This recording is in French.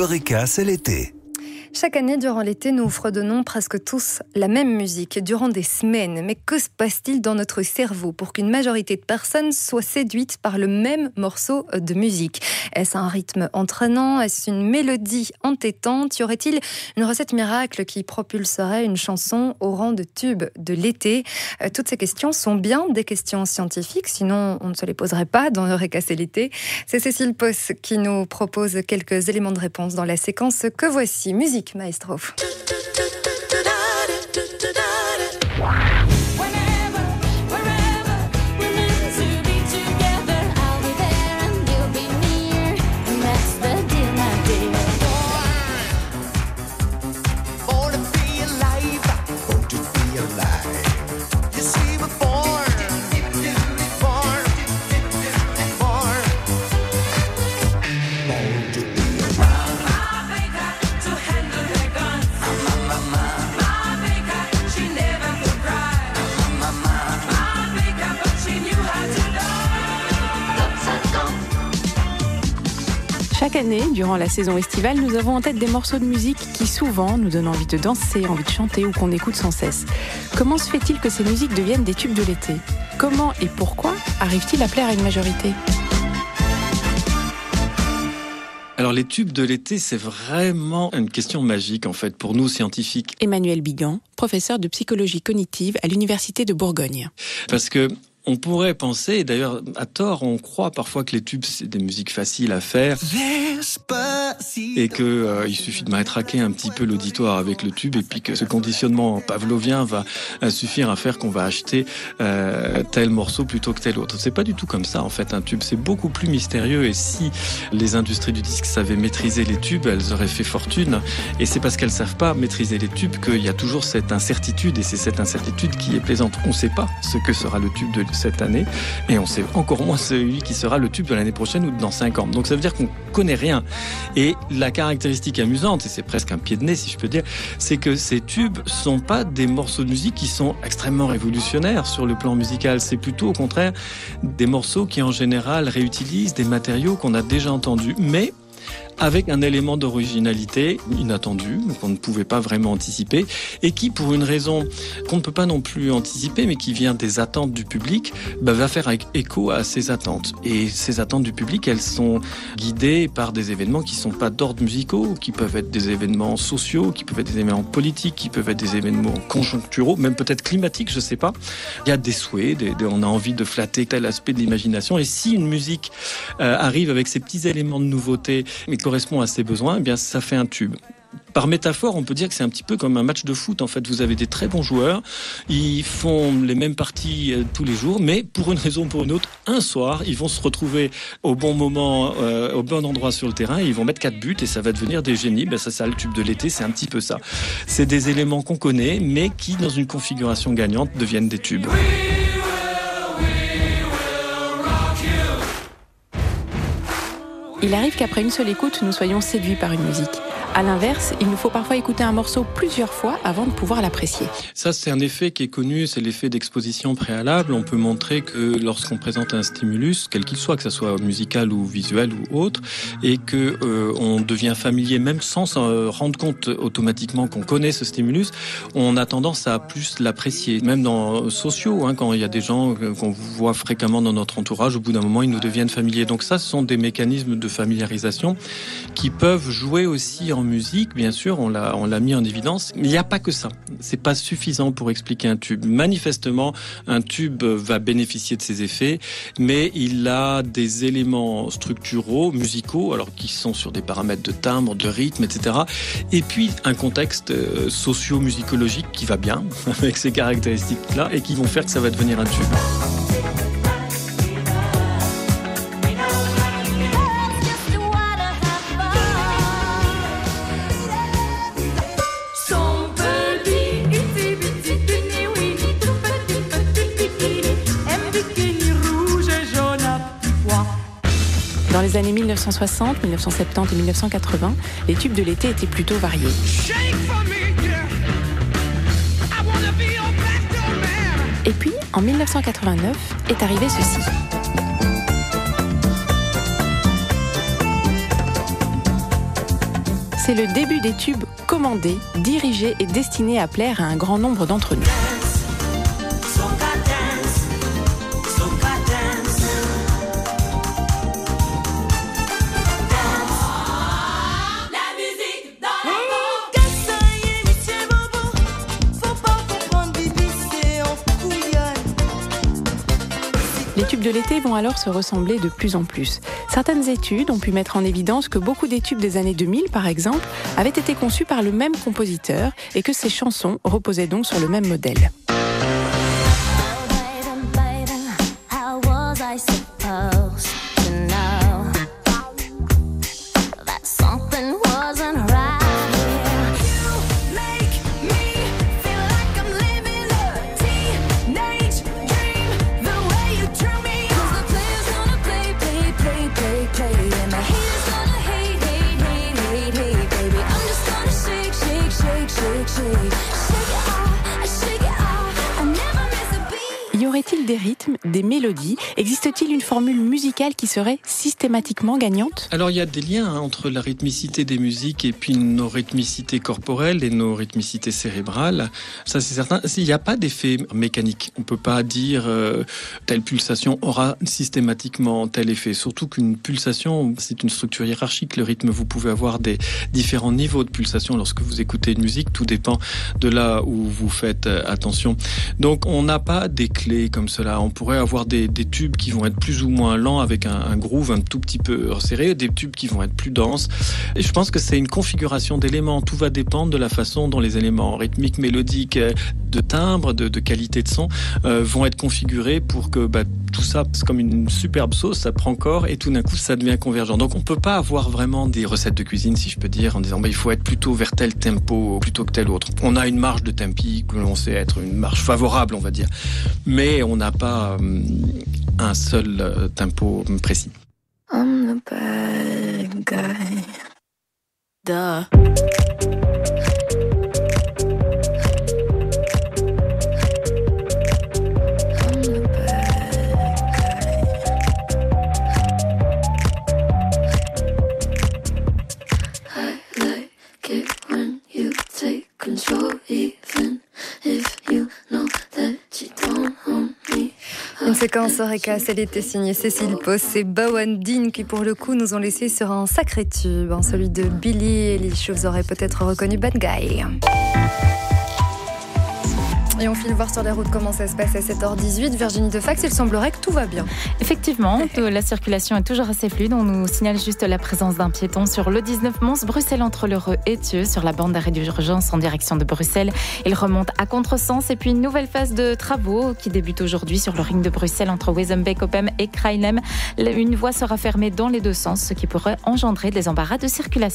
Eureka, c'est l'été. Chaque année, durant l'été, nous fredonnons presque tous la même musique durant des semaines. Mais que se passe-t-il dans notre cerveau pour qu'une majorité de personnes soient séduites par le même morceau de musique ? Est-ce un rythme entraînant ? Est-ce une mélodie entêtante ? Y aurait-il une recette miracle qui propulserait une chanson au rang de tube de l'été ? Toutes ces questions sont bien des questions scientifiques, sinon on ne se les poserait pas dans Eureka, c'est l'été. C'est Cécile Posse qui nous propose quelques éléments de réponse dans la séquence que voici. Musique, maestro. Chaque année, durant la saison estivale, nous avons en tête des morceaux de musique qui souvent nous donnent envie de danser, envie de chanter ou qu'on écoute sans cesse. Comment se fait-il que ces musiques deviennent des tubes de l'été ? Comment et pourquoi arrivent-ils à plaire à une majorité ? Alors les tubes de l'été, c'est vraiment une question magique en fait pour nous scientifiques. Emmanuel Bigan, professeur de psychologie cognitive à l'Université de Bourgogne. Parce que on pourrait penser, et d'ailleurs à tort, on croit parfois que les tubes c'est des musiques faciles à faire et que il suffit de matraquer un petit peu l'auditoire avec le tube et puis que ce conditionnement pavlovien va suffire à faire qu'on va acheter tel morceau plutôt que tel autre. C'est pas du tout comme ça en fait. Un tube c'est beaucoup plus mystérieux et si les industries du disque savaient maîtriser les tubes, elles auraient fait fortune. Et c'est parce qu'elles savent pas maîtriser les tubes qu'il y a toujours cette incertitude et c'est cette incertitude qui est plaisante. On sait pas ce que sera le tube de cette année et on sait encore moins celui qui sera le tube de l'année prochaine ou dans 5 ans. Donc ça veut dire qu'on connaît rien. Et la caractéristique amusante, et c'est presque un pied de nez si je peux dire, c'est que ces tubes sont pas des morceaux de musique qui sont extrêmement révolutionnaires sur le plan musical. C'est plutôt au contraire des morceaux qui en général réutilisent des matériaux qu'on a déjà entendus, mais avec un élément d'originalité inattendu, qu'on ne pouvait pas vraiment anticiper, et qui, pour une raison qu'on ne peut pas non plus anticiper, mais qui vient des attentes du public, va faire écho à ces attentes. Et ces attentes du public, elles sont guidées par des événements qui ne sont pas d'ordre musicaux, qui peuvent être des événements sociaux, qui peuvent être des événements politiques, qui peuvent être des événements conjoncturaux, même peut-être climatiques, je ne sais pas. Il y a des souhaits, on a envie de flatter tel aspect de l'imagination, et si une musique arrive avec ces petits éléments de nouveauté, mais correspond à ses besoins, eh bien ça fait un tube. Par métaphore, on peut dire que c'est un petit peu comme un match de foot. En fait, vous avez des très bons joueurs, ils font les mêmes parties tous les jours, mais pour une raison ou pour une autre, un soir, ils vont se retrouver au bon moment, au bon endroit sur le terrain, et ils vont mettre 4 buts et ça va devenir des génies. Ça, le tube de l'été, c'est un petit peu ça. C'est des éléments qu'on connaît, mais qui, dans une configuration gagnante, deviennent des tubes. Il arrive qu'après une seule écoute, nous soyons séduits par une musique. À l'inverse, il nous faut parfois écouter un morceau plusieurs fois avant de pouvoir l'apprécier. Ça, c'est un effet qui est connu, c'est l'effet d'exposition préalable. On peut montrer que lorsqu'on présente un stimulus, quel qu'il soit, que ce soit musical ou visuel ou autre, et que on devient familier, même sans s'en rendre compte automatiquement qu'on connaît ce stimulus, on a tendance à plus l'apprécier. Même dans sociaux, quand il y a des gens qu'on voit fréquemment dans notre entourage, au bout d'un moment, ils nous deviennent familiers. Donc ça, ce sont des mécanismes de familiarisation qui peuvent jouer aussi en musique, bien sûr, on l'a mis en évidence. Mais il n'y a pas que ça. C'est pas suffisant pour expliquer un tube. Manifestement, un tube va bénéficier de ses effets, mais il a des éléments structuraux, musicaux, alors qui sont sur des paramètres de timbre, de rythme, etc. Et puis un contexte socio-musicologique qui va bien avec ces caractéristiques-là et qui vont faire que ça va devenir un tube. Dans les années 1960, 1970 et 1980, les tubes de l'été étaient plutôt variés. Et puis, en 1989, est arrivé ceci. C'est le début des tubes commandés, dirigés et destinés à plaire à un grand nombre d'entre nous. Les tubes de l'été vont alors se ressembler de plus en plus. Certaines études ont pu mettre en évidence que beaucoup des tubes des années 2000, par exemple, avaient été conçus par le même compositeur et que ces chansons reposaient donc sur le même modèle. Y aurait-il des rythmes, des mélodies ? Existe-t-il une formule musicale qui serait systématiquement gagnante ? Alors il y a des liens entre la rythmicité des musiques et puis nos rythmicités corporelles et nos rythmicités cérébrales. Ça c'est certain. Il n'y a pas d'effet mécanique. On ne peut pas dire telle pulsation aura systématiquement tel effet. Surtout qu'une pulsation, c'est une structure hiérarchique. Le rythme, vous pouvez avoir des différents niveaux de pulsation lorsque vous écoutez une musique. Tout dépend de là où vous faites attention. Donc on n'a pas des clés comme cela. On pourrait avoir des tubes qui vont être plus ou moins lents avec un groove un tout petit peu resserré, des tubes qui vont être plus denses. Et je pense que c'est une configuration d'éléments. Tout va dépendre de la façon dont les éléments rythmiques, mélodiques, de timbre, de qualité de son vont être configurés pour que tout ça, c'est comme une superbe sauce, ça prend corps et tout d'un coup ça devient convergent. Donc on peut pas avoir vraiment des recettes de cuisine, si je peux dire, en disant il faut être plutôt vers tel tempo plutôt que tel autre. On a une marge de tempi que l'on sait être une marge favorable, on va dire. Mais on n'a pas un seul tempo précis. I'm the bad guy. Duh. Une séquence Eureka, elle était signée Cécile Post et Bawan Dean qui pour le coup nous ont laissé sur un sacré tube, celui de Billy Eilish. Vous aurez peut-être reconnu Bad Guy. Et on file voir sur les routes comment ça se passe à 7h18. Virginie Defax, il semblerait que tout va bien. Effectivement, la circulation est toujours assez fluide. On nous signale juste la présence d'un piéton sur le 19 Mons, Bruxelles entre l'Heureux et Thieux, sur la bande d'arrêt d'urgence en direction de Bruxelles. Il remonte à contresens. Et puis une nouvelle phase de travaux qui débute aujourd'hui sur le ring de Bruxelles entre Wezenbeek-Oppem et Krailhem. Une voie sera fermée dans les deux sens, ce qui pourrait engendrer des embarras de circulation.